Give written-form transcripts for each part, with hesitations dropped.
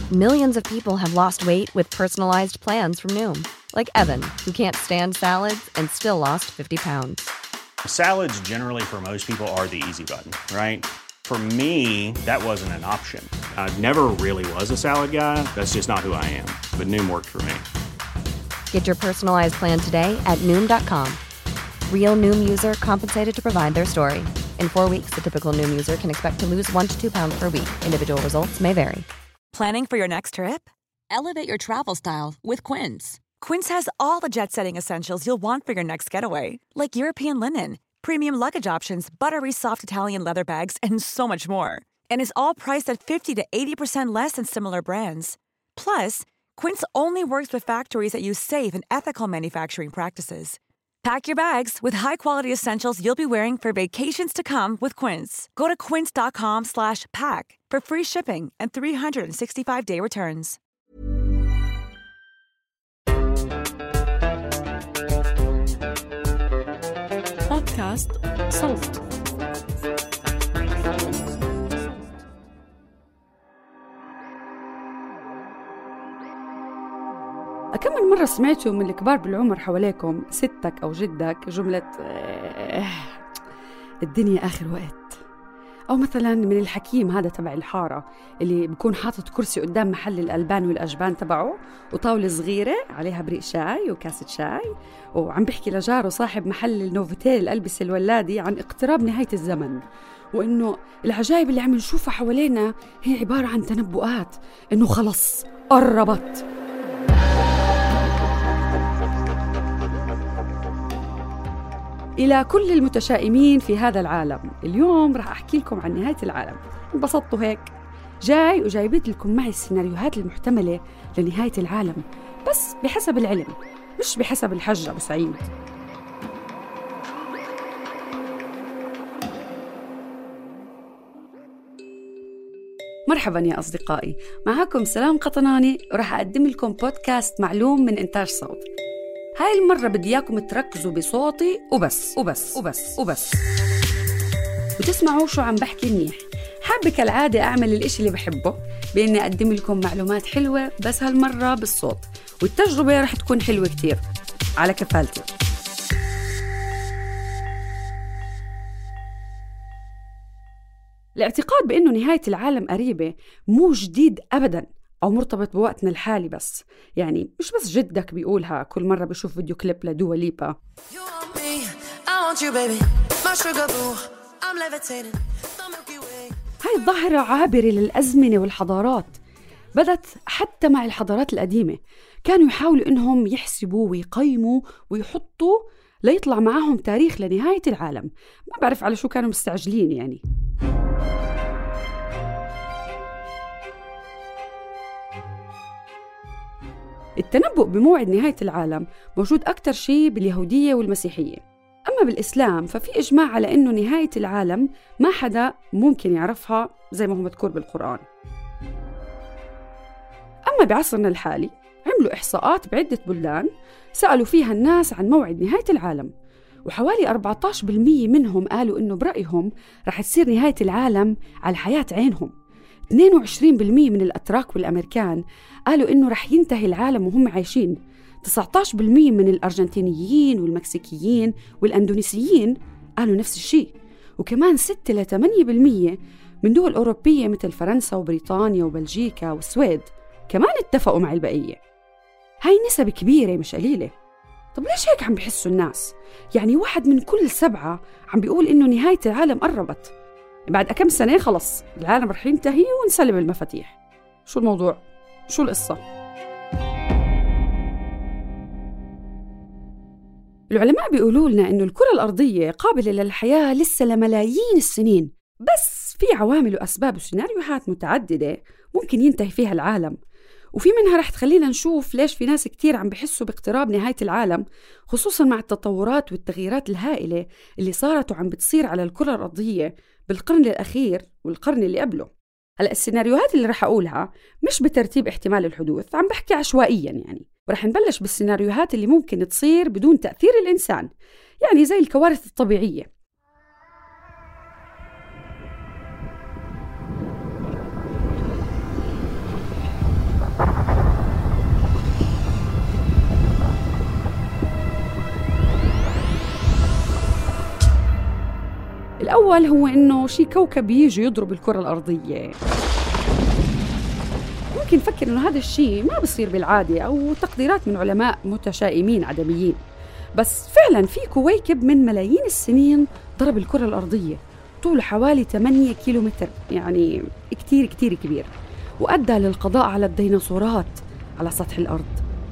Millions of people have lost weight with personalized plans from Noom. Like Evan, who can't stand salads and still lost 50 pounds. Salads generally for most people are the easy button, right? For me, that wasn't an option. I never really was a salad guy. That's just not who I am. But Noom worked for me. Get your personalized plan today at Noom.com. Real Noom user compensated to provide their story. In 4 weeks, the typical Noom user can expect to lose 1 to 2 pounds per week. Individual results may vary. Planning for your next trip? Elevate your travel style with Quince. Quince has all the jet-setting essentials you'll want for your next getaway, like European linen, premium luggage options, buttery soft Italian leather bags, and so much more. And is all priced at 50 to 80% less than similar brands. Plus, Quince only works with factories that use safe and ethical manufacturing practices. Pack your bags with high-quality essentials you'll be wearing for vacations to come with Quince. Go to quince.com/pack for free shipping and 365-day returns. بودكاست صوت. كم من مرة سمعتوا من الكبار بالعمر حواليكم ستك أو جدك جملة الدنيا آخر وقت، أو مثلا من الحكيم هذا تبع الحارة اللي بيكون حاطط كرسي قدام محل الألبان والأجبان تبعه وطاولة صغيرة عليها بريق شاي وكاسة شاي، وعم بيحكي لجاره صاحب محل النوفوتيل الألبسة الولادي عن اقتراب نهاية الزمن، وإنه العجائب اللي عم نشوفها حوالينا هي عبارة عن تنبؤات إنه خلص قربت. إلى كل المتشائمين في هذا العالم، اليوم رح أحكي لكم عن نهاية العالم. انبسطتوا هيك؟ جاي وجايبت لكم معي السيناريوهات المحتملة لنهاية العالم، بس بحسب العلم مش بحسب الحج أبو سعيد. مرحبا يا أصدقائي، معكم سلام قطناني ورح أقدم لكم بودكاست معلوم من إنتاج صوت. هاي المرة بدي إياكم تركزوا بصوتي وبس وبس وبس وبس وتسمعوا شو عم بحكي منيح. حابة كالعادة أعمل الإشي اللي بحبه بإني أقدم لكم معلومات حلوة، بس هالمرة بالصوت، والتجربة رح تكون حلوة كتير على كفالتي. الاعتقاد بأنه نهاية العالم قريبة مو جديد أبداً أو مرتبط بوقتنا الحالي، بس يعني مش بس جدك بيقولها كل مرة بشوف فيديو كليب لدوا ليبا. هاي الظاهرة عابرة للأزمنة والحضارات، بدت حتى مع الحضارات القديمة، كانوا يحاولوا إنهم يحسبوا ويقيموا ويحطوا ليطلع معهم تاريخ لنهاية العالم. ما بعرف على شو كانوا مستعجلين يعني. التنبؤ بموعد نهاية العالم موجود أكتر شيء باليهودية والمسيحية، أما بالإسلام ففي إجماع على أنه نهاية العالم ما حدا ممكن يعرفها زي ما هو مذكور بالقرآن. أما بعصرنا الحالي عملوا إحصاءات بعدة بلدان سألوا فيها الناس عن موعد نهاية العالم، وحوالي 14% منهم قالوا إنه برأيهم رح تصير نهاية العالم على حياة عينهم. 22% من الأتراك والأمريكان قالوا إنه رح ينتهي العالم وهم عايشين. 19% من الأرجنتينيين والمكسيكيين والأندونيسيين قالوا نفس الشيء، وكمان 6-8% من دول أوروبية مثل فرنسا وبريطانيا وبلجيكا والسويد كمان اتفقوا مع البقية. هاي نسب كبيرة مش قليلة. طب ليش هيك عم بيحسوا الناس؟ يعني 1 من كل 7 عم بيقول إنه نهاية العالم قربت. بعد كم سنة خلص العالم رح ينتهي ونسلم المفاتيح. شو الموضوع؟ شو القصة؟ العلماء بيقولوا لنا إنه الكرة الأرضية قابلة للحياة لسه لملايين السنين، بس في عوامل وأسباب وسيناريوهات متعددة ممكن ينتهي فيها العالم، وفي منها رح تخلينا نشوف ليش في ناس كتير عم بحسوا باقتراب نهاية العالم، خصوصاً مع التطورات والتغييرات الهائلة اللي صارت وعم بتصير على الكرة الأرضية بالقرن الأخير والقرن اللي قبله. هلأ السيناريوهات اللي رح أقولها مش بترتيب احتمال الحدوث، عم بحكي عشوائياً يعني، ورح نبلش بالسيناريوهات اللي ممكن تصير بدون تأثير الإنسان، يعني زي الكوارث الطبيعية. الأول هو إنه شي كوكب يجي يضرب الكرة الأرضية. ممكن نفكر إنه هذا الشيء ما بصير بالعادة أو تقديرات من علماء متشائمين عدميين، بس فعلاً في كويكب من ملايين السنين ضرب الكرة الأرضية طوله حوالي 8 كيلومتر، يعني كتير كتير كبير، وأدى للقضاء على الديناصورات على سطح الأرض.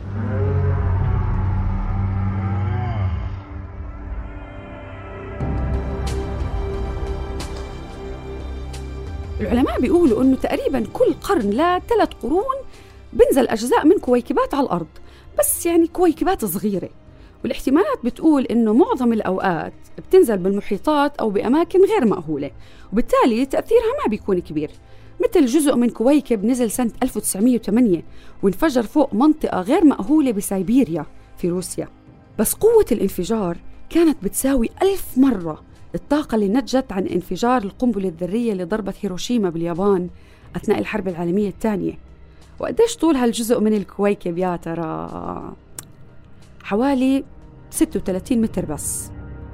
العلماء بيقولوا إنه تقريباً كل قرن ل3 قرون بنزل أجزاء من كويكبات على الأرض، بس يعني كويكبات صغيرة، والاحتمالات بتقول إنه معظم الأوقات بتنزل بالمحيطات أو بأماكن غير مأهولة، وبالتالي تأثيرها ما بيكون كبير. مثل جزء من كويكب نزل سنة 1908 وانفجر فوق منطقة غير مأهولة بسيبيريا في روسيا، بس قوة الانفجار كانت بتساوي 1000 مرة الطاقة اللي نتجت عن انفجار القنبلة الذرية اللي ضربت هيروشيما باليابان أثناء الحرب العالمية الثانية. وقديش طول هالجزء من الكويكب يا ترى؟ حوالي 36 متر بس.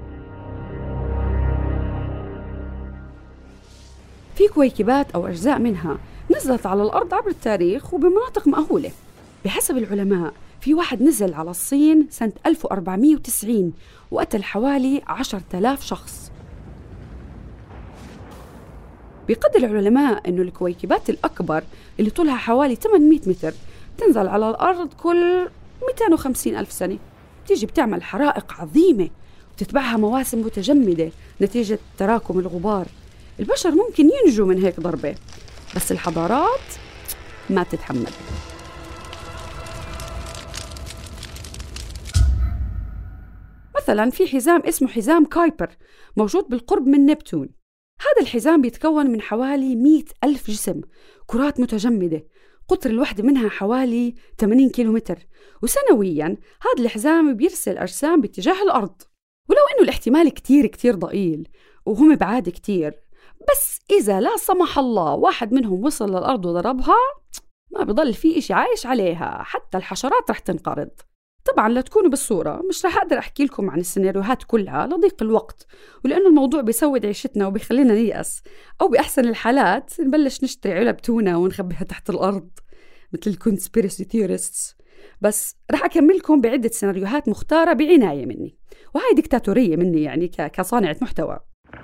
في كويكبات أو أجزاء منها نزلت على الأرض عبر التاريخ وبمناطق مأهولة. بحسب العلماء في واحد نزل على الصين سنة 1490 وقتل حوالي 10,000 شخص. بيقدر العلماء أنه الكويكبات الأكبر اللي طولها حوالي 800 متر تنزل على الأرض كل 250,000 سنة، تيجي بتعمل حرائق عظيمة وتتبعها مواسم متجمدة نتيجة تراكم الغبار. البشر ممكن ينجوا من هيك ضربة، بس الحضارات ما تتحمل. مثلا في حزام اسمه حزام كايبر موجود بالقرب من نبتون. هذا الحزام بيتكون من حوالي 100,000 جسم، كرات متجمدة، قطر الوحدة منها حوالي 80 كيلومتر، وسنوياً هذا الحزام بيرسل أجسام باتجاه الأرض. ولو إنه الاحتمال كتير كتير ضئيل وهم بعاد كتير، بس إذا لا سمح الله واحد منهم وصل للأرض وضربها ما بيضل في إشي عايش عليها، حتى الحشرات رح تنقرض. طبعاً لا تكونوا بالصورة، مش رح أقدر أحكي لكم عن السيناريوهات كلها لضيق الوقت، ولأنه الموضوع بيسود عيشتنا وبيخلينا نيأس، أو بأحسن الحالات نبلش نشتري علب تونة ونخبيها تحت الأرض مثل الكونسبيرسي ثيوريستس. بس رح أكملكم بعدة سيناريوهات مختارة بعناية مني، وهاي ديكتاتورية مني يعني كصانعة محتوى.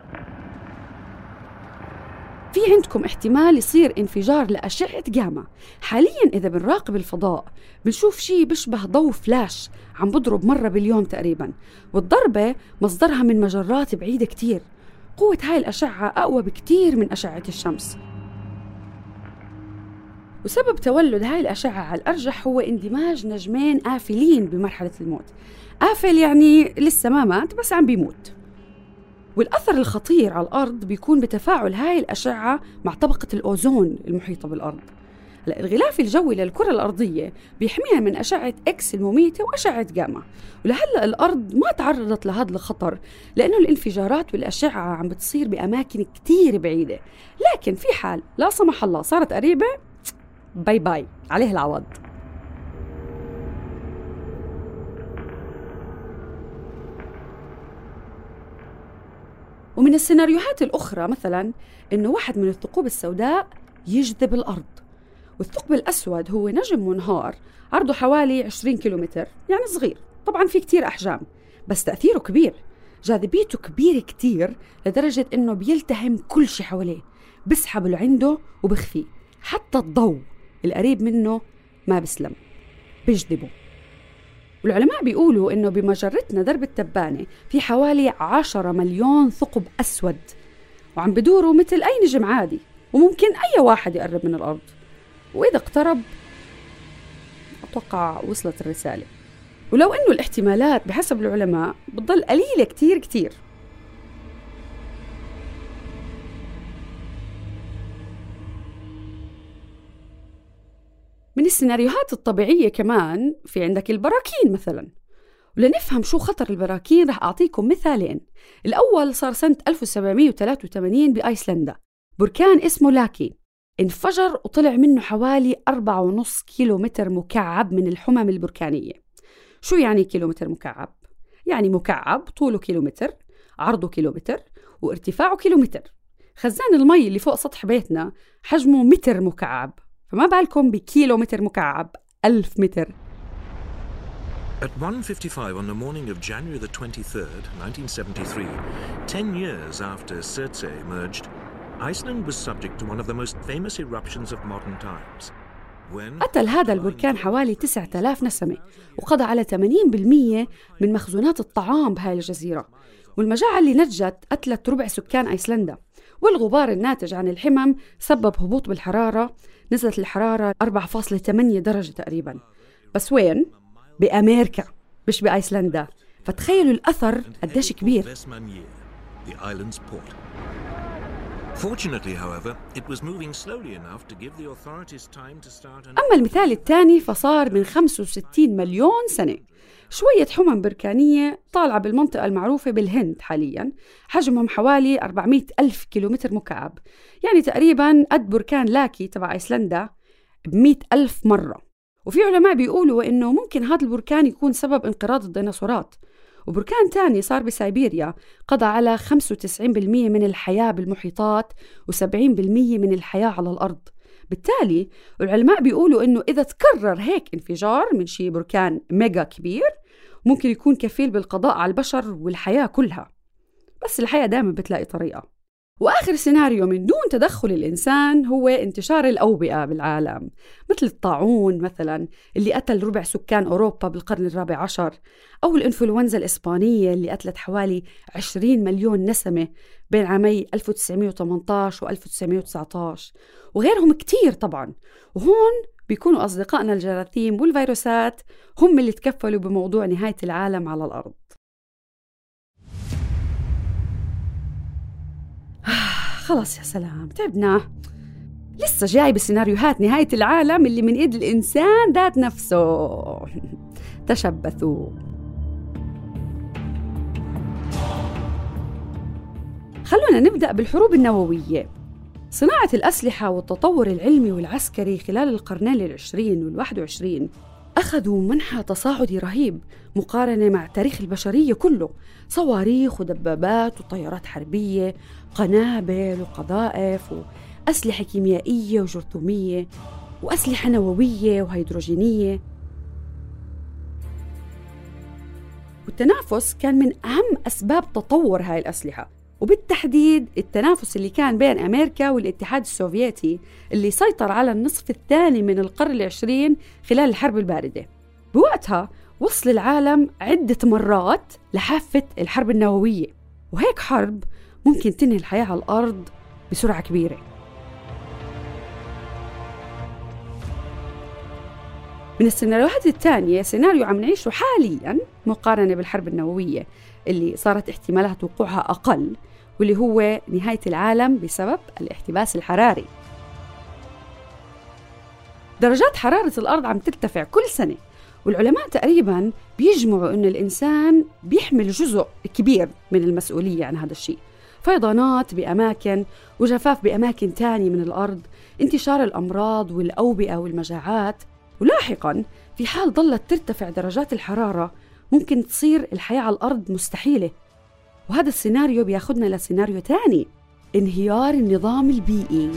في عندكم احتمال يصير انفجار لأشعة جاما. حالياً إذا بنراقب الفضاء بنشوف شيء بيشبه ضوء فلاش عم بضرب مرة باليوم تقريباً، والضربة مصدرها من مجرات بعيدة كتير. قوة هاي الأشعة أقوى بكتير من أشعة الشمس، وسبب تولد هاي الأشعة على الأرجح هو اندماج نجمين آفلين بمرحلة الموت. آفل يعني لسه ما مات بس عم بيموت. والأثر الخطير على الأرض بيكون بتفاعل هاي الأشعة مع طبقة الأوزون المحيطة بالأرض. الغلاف الجوي للكرة الأرضية بيحميها من أشعة إكس المميتة وأشعة جاما، ولهلأ الأرض ما تعرضت لهذا الخطر لأنه الانفجارات والأشعة عم بتصير بأماكن كتير بعيدة. لكن في حال لا سمح الله صارت قريبة، باي باي عليه العوض. ومن السيناريوهات الأخرى مثلا إنه واحد من الثقوب السوداء يجذب الأرض. والثقب الأسود هو نجم منهار عرضه حوالي 20 كيلومتر، يعني صغير طبعا في كتير أحجام، بس تأثيره كبير. جاذبيته كبيرة كتير لدرجة إنه بيلتهم كل شيء حواليه، بسحب اللي عنده وبخفيه، حتى الضوء القريب منه ما بسلم، بيجذبه. والعلماء بيقولوا إنه بمجرتنا درب التبانة في حوالي 10 مليون ثقب أسود، وعم بدوروا مثل أي نجم عادي، وممكن أي واحد يقرب من الأرض، وإذا اقترب أتوقع وصلت الرسالة. ولو إنه الاحتمالات بحسب العلماء بتضل قليلة كتير كتير. من السيناريوهات الطبيعية كمان في عندك البراكين مثلا. ولنفهم شو خطر البراكين رح أعطيكم مثالين. الأول صار سنة 1783 بأيسلندا، بركان اسمه لاكي انفجر وطلع منه حوالي 4.5 كيلومتر مكعب من الحمم البركانية. شو يعني كيلومتر مكعب؟ يعني مكعب طوله كيلومتر، عرضه كيلومتر، وارتفاعه كيلومتر. خزان المي اللي فوق سطح بيتنا حجمه متر مكعب، فما بالكم بكيلومتر مكعب 1000 متر. At 1:55 on the morning of January the 23rd, 1973, 10 years after Surtsey emerged, Iceland was subject to one of the most famous eruptions of modern times. قتل هذا البركان حوالي 9000 نسمة وقضى على 80% من مخزونات الطعام بهاي الجزيرة، والمجاعة اللي نجت قتلت ربع سكان أيسلندا، والغبار الناتج عن الحمم سبب هبوط بالحرارة، نزلت الحرارة 4.8 درجة تقريباً. بس وين؟ بأمريكا مش بأيسلندا، فتخيلوا الأثر قديش كبير. أما المثال الثاني فصار من 65 مليون سنة. شوية حمم بركانية طالعة بالمنطقة المعروفة بالهند حالياً، حجمهم حوالي 400 ألف كيلومتر مكعب، يعني تقريباً قد بركان لاكي تبع أيسلندا ب100 ألف مرة. وفي علماء بيقولوا إنه ممكن هذا البركان يكون سبب انقراض الديناصورات. وبركان تاني صار بسيبيريا قضى على 95% من الحياة بالمحيطات و70% من الحياة على الأرض. بالتالي العلماء بيقولوا إنه إذا تكرر هيك انفجار من شي بركان ميجا كبير ممكن يكون كفيل بالقضاء على البشر والحياة كلها. بس الحياة دائما بتلاقي طريقة. وآخر سيناريو من دون تدخل الإنسان هو انتشار الأوبئة بالعالم، مثل الطاعون مثلا اللي قتل ربع سكان أوروبا بالقرن الرابع عشر، أو الإنفلونزا الإسبانية اللي قتلت حوالي 20 مليون نسمة بين عامي 1918 و 1919، وغيرهم كتير طبعا. وهون بيكونوا أصدقائنا الجراثيم والفيروسات هم اللي تكفلوا بموضوع نهاية العالم على الأرض. خلاص يا سلام، تعبنا. لسه جاي بسيناريوهات نهاية العالم اللي من إيد الإنسان ذات نفسه. تشبثوا. خلونا نبدأ بالحروب النووية. صناعة الأسلحة والتطور العلمي والعسكري خلال القرنين العشرين وال21 أخذوا منحى تصاعدي رهيب مقارنة مع تاريخ البشرية كله. صواريخ ودبابات وطيارات حربية، قنابل وقذائف وأسلحة كيميائية وجرثومية وأسلحة نووية وهيدروجينية. والتنافس كان من أهم أسباب تطور هاي الأسلحة، وبالتحديد التنافس اللي كان بين أمريكا والاتحاد السوفيتي اللي سيطر على النصف الثاني من القرن العشرين خلال الحرب الباردة. بوقتها وصل العالم عدة مرات لحافة الحرب النووية، وهيك حرب ممكن تنهي الحياة على الأرض بسرعة كبيرة. من السيناريوهات الثانية سيناريو عم نعيشه حالياً مقارنة بالحرب النووية اللي صارت احتمالات وقوعها أقل، واللي هو نهاية العالم بسبب الاحتباس الحراري. درجات حرارة الأرض عم ترتفع كل سنة، والعلماء تقريباً بيجمعوا أن الإنسان بيحمل جزء كبير من المسؤولية عن هذا الشيء. فيضانات بأماكن وجفاف بأماكن تانية من الأرض، انتشار الأمراض والأوبئة والمجاعات. ولاحقاً في حال ظلت ترتفع درجات الحرارة ممكن تصير الحياة على الأرض مستحيلة. وهذا السيناريو بياخدنا لسيناريو تاني، انهيار النظام البيئي.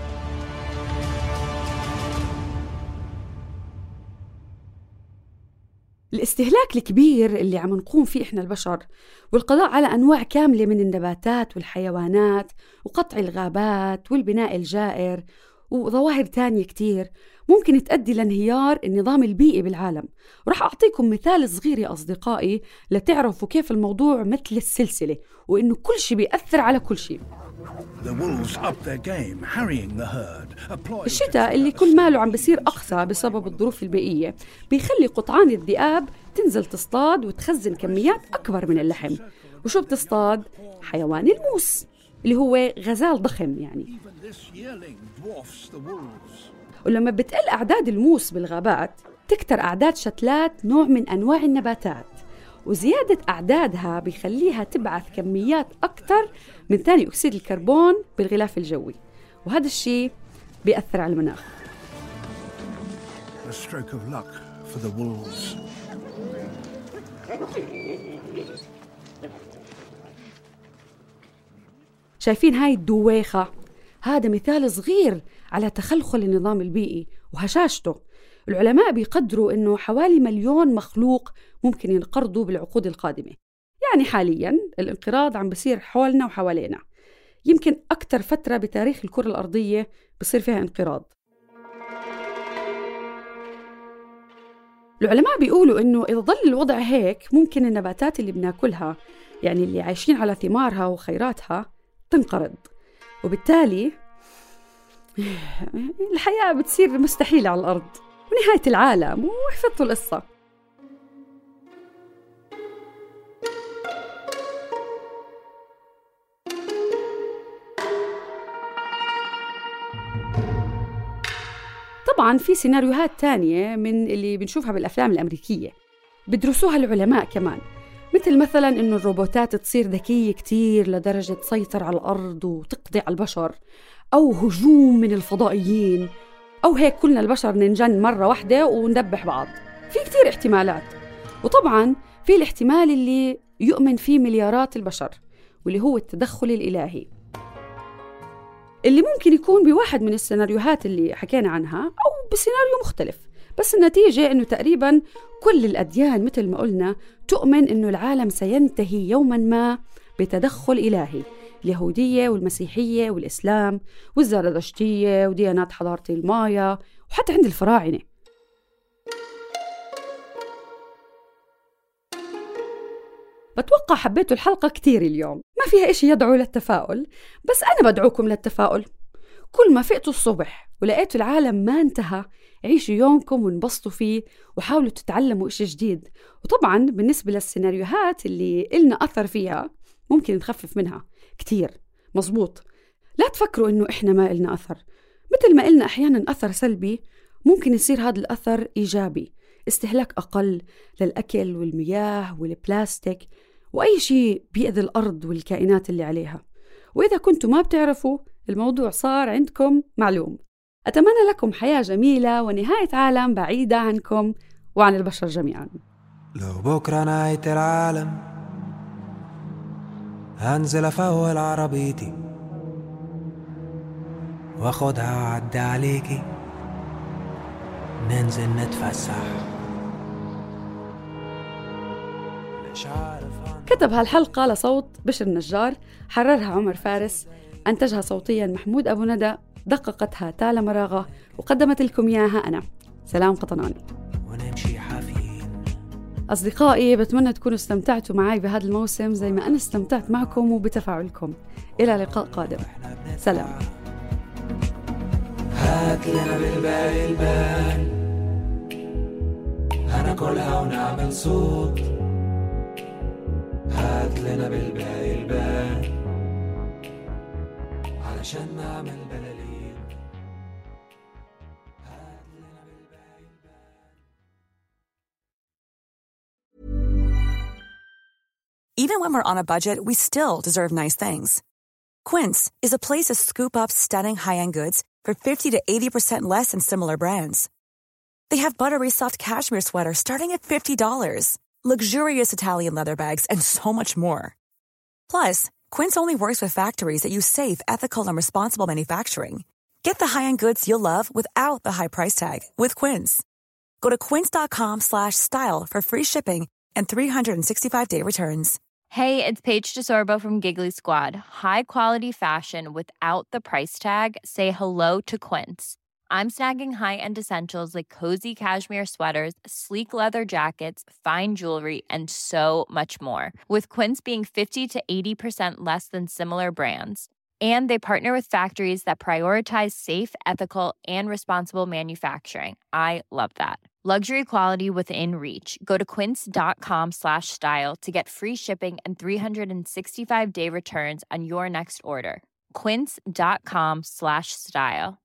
الاستهلاك الكبير اللي عم نقوم فيه إحنا البشر والقضاء على أنواع كاملة من النباتات والحيوانات وقطع الغابات والبناء الجائر وظواهر تانية كتير ممكن تؤدي لانهيار النظام البيئي بالعالم. ورح أعطيكم مثال صغير يا أصدقائي لتعرفوا كيف الموضوع مثل السلسلة، وإنه كل شيء بيأثر على كل شيء. الشتاء اللي كل ماله عم بيصير أقسى بسبب الظروف البيئية بيخلي قطعان الذئاب تنزل تصطاد وتخزن كميات أكبر من اللحم. وشو بتصطاد؟ حيوان الموس اللي هو غزال ضخم يعني. ولما بتقل أعداد الموس بالغابات تكتر أعداد شتلات نوع من أنواع النباتات، وزيادة أعدادها بيخليها تبعث كميات أكتر من ثاني أكسيد الكربون بالغلاف الجوي، وهذا الشيء بيأثر على المناخ. شايفين هاي الدويخة؟ هذا مثال صغير على تخلخل النظام البيئي وهشاشته. العلماء بيقدروا إنه حوالي 1,000,000 مخلوق ممكن ينقرضوا بالعقود القادمة. يعني حالياً الانقراض عم بصير حولنا وحوالينا، يمكن أكتر فترة بتاريخ الكرة الأرضية بصير فيها انقراض. العلماء بيقولوا إنه إذا ظل الوضع هيك ممكن النباتات اللي بناكلها، يعني اللي عايشين على ثمارها وخيراتها، تنقرض، وبالتالي الحياة بتصير مستحيلة على الأرض ونهاية العالم. وحفظتوا القصة. طبعاً في سيناريوهات تانية من اللي بنشوفها بالأفلام الأمريكية بدرسوها العلماء كمان، مثل مثلاً إنه الروبوتات تصير ذكية كتير لدرجة تسيطر على الأرض وتقضي على البشر، أو هجوم من الفضائيين، أو هيك كلنا البشر ننجن مرة واحدة وندبح بعض. في كتير احتمالات. وطبعاً في الاحتمال اللي يؤمن فيه مليارات البشر، واللي هو التدخل الإلهي، اللي ممكن يكون بواحد من السيناريوهات اللي حكينا عنها أو بسيناريو مختلف. بس النتيجة إنه تقريباً كل الأديان مثل ما قلنا تؤمن إنه العالم سينتهي يوماً ما بتدخل إلهي. اليهودية والمسيحية والإسلام والزرادشتية وديانات حضارة المايا وحتى عند الفراعنة. بتوقع حبيتوا الحلقة كتير اليوم، ما فيها إشي يدعو للتفاؤل، بس أنا بدعوكم للتفاؤل. كل ما فقتوا الصبح ولقيتوا العالم ما انتهى، عيشوا يومكم وانبسطوا فيه وحاولوا تتعلموا إشي جديد. وطبعاً بالنسبة للسيناريوهات اللي إلنا أثر فيها ممكن نخفف منها كتير. مزبوط، لا تفكروا إنه إحنا ما إلنا أثر. مثل ما إلنا أحياناً أثر سلبي، ممكن يصير هذا الأثر إيجابي. استهلاك أقل للأكل والمياه والبلاستيك وأي شيء بيأذي الأرض والكائنات اللي عليها. وإذا كنتوا ما بتعرفوا، الموضوع صار عندكم معلوم. أتمنى لكم حياة جميلة ونهاية عالم بعيدة عنكم وعن البشر جميعاً. لو بكرة نهاية العالم هنزل أفول عربيتي واخدها وعدي عليكي، ننزل نتفسح. كتب هالحلقة لصوت بشر النجار، حررها عمر فارس، أنتجها صوتيا محمود أبو ندى، دققتها تالا مراغة، وقدمت لكم إياها أنا سلام قطناني. ونمشي حافين. أصدقائي، بتمنى تكونوا استمتعتوا معي بهذا الموسم زي ما أنا استمتعت معكم وبتفاعلكم. إلى لقاء قادم. سلام. هات لنا بالباقي البال، هناكلها ونعمل صوت. هات لنا بالباقي البال علشان نعمل بلالين. هات لنا بالباقي البال. Even when we're on a budget, we still deserve nice things. Quince is a place to scoop up stunning high-end goods for 50 to 80% less than similar brands. They have buttery soft cashmere sweaters starting at $50, luxurious Italian leather bags, and so much more. Plus, Quince only works with factories that use safe, ethical, and responsible manufacturing. Get the high-end goods you'll love without the high price tag with Quince. Go to quince.com/style for free shipping and 365-day returns. Hey, it's Paige DeSorbo from Giggly Squad. High quality fashion without the price tag. Say hello to Quince. I'm snagging high-end essentials like cozy cashmere sweaters, sleek leather jackets, fine jewelry, and so much more. With Quince being 50 to 80% less than similar brands. And they partner with factories that prioritize safe, ethical, and responsible manufacturing. I love that. Luxury quality within reach. Go to quince.com/style to get free shipping and 365-day returns on your next order. Quince.com/style.